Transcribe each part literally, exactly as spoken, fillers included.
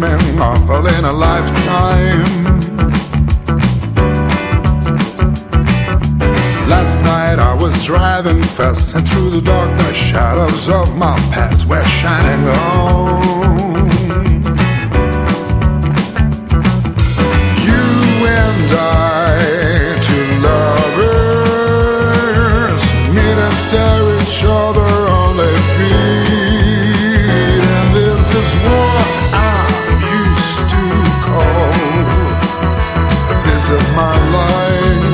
dreaming of all in a lifetime. Last night I was driving fast, and through the dark the shadows of my past were shining on. You and I, two lovers, meet and stare each other on their feet. And this is what I used to call a piece of my life.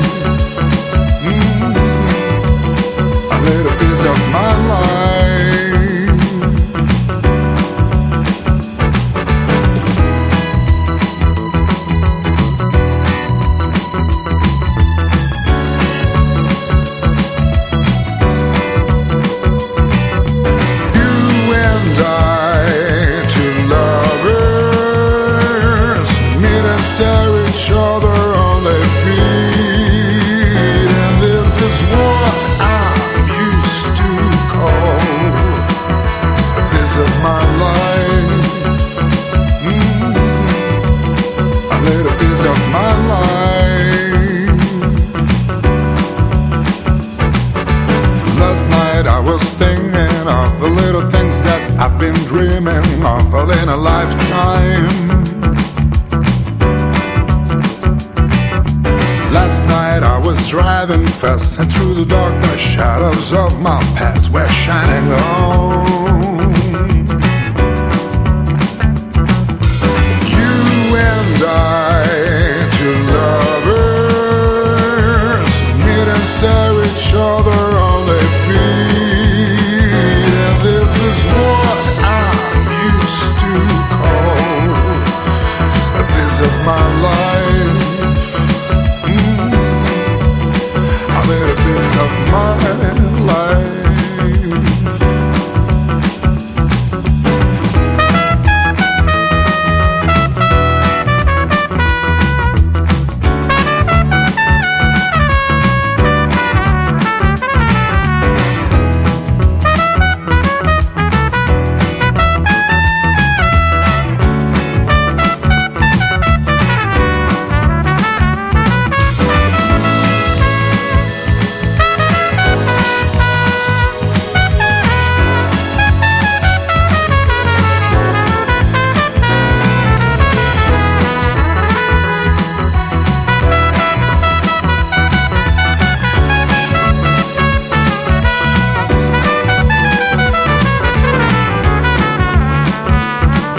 A little piece of my life. You and I, two lovers, meet and stare each other on their feet. And this is what I of my life, mm-hmm. A little piece of my life. Last night I was thinking of the little things that I've been dreaming of all in a lifetime. Last night I was driving fast, and through the dark the shadows of my past were shining on. And I, two lovers, meet and stare each other on their feet. And this is what I used to call a piece of my life, mm-hmm. A little bit of my life.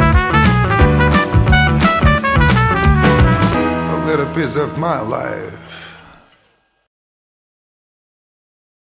A piece of my life.